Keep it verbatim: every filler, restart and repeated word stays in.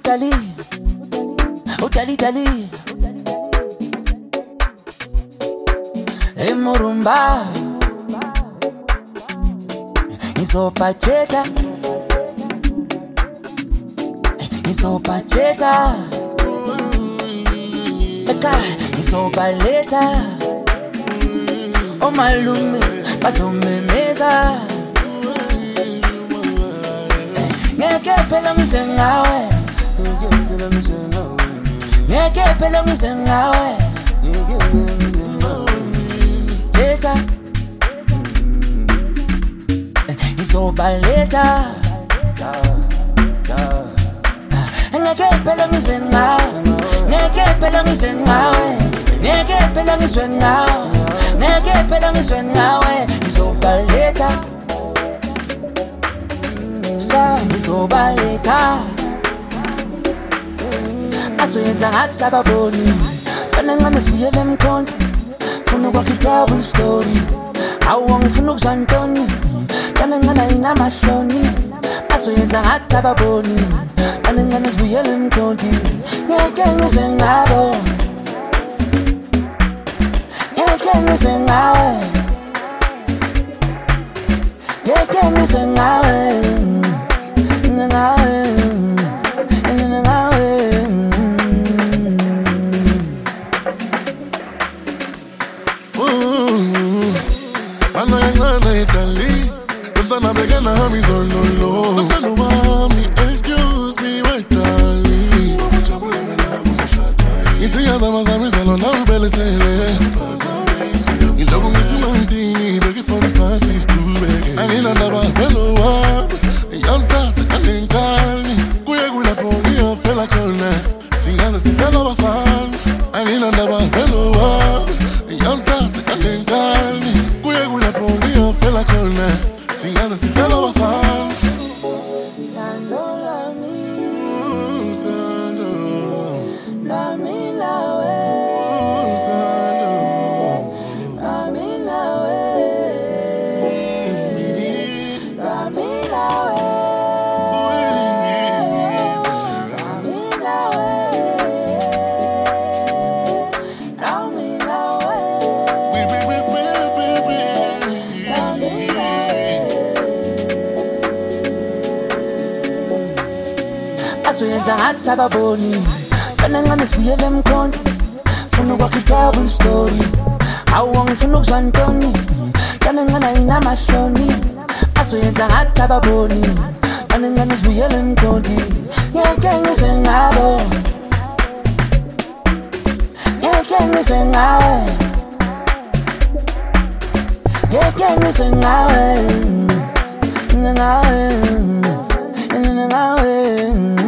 Utali, utali, utali. Emurumba, isopacheta, isopacheta. Eka, isopaleta. O malume, basomemeza. Ngeke phela ngisengawe, ngeke phela ngisengawe. Cheta, isobaleta. Ngeke phela ngisengawe, ngeke phela ngisengawe, ngeke phela ngisengawe, ngeke phela ngisengawe. Isobaleta. Sa isobaleta. Asoyenza ngathi ababoni kana ngane sibuyele emkhonto funa ukwakhipha double story awu ngifuna ukuzwa ntoni kana ngana inamahloni asoyenza ngathi ababoni kana ngane sibuyele emkhonto ngeke ngizengabo ngeke ngizengawe ngeke ngizengawe ngawe Italy, but then I began to have me so low, low. But then mommy, excuse me, wait, Italy. It's a yas, I'm a samuel, I'm a belly sailor. You love me to my teeny, begging for the passes to beg. I need another fellow up, a young fast, I can't call me. Quick with a pony, a fella corner. Sing as a sister of a fan. I need another fellow up, a young fast, I can't call me. Quick with a pony, a fella corner. Sing as a sister of a fan. Tando la mi, tando la mi la we, tando la mi la we, la mi la we, la mi la we, la mi la we, la mi la asoyenza ngathi ababoni kana ngane sibuyele emkhonto funa ukwakhipha double story awu ngifuna ukuzwa ntoni kana ngana inamahloni asoyenza ngathi ababoni kana ngane sibuyele emkhonto ngeke ngizengabo ngeke ngizengawe ngeke ngizengawe ngawe ngawe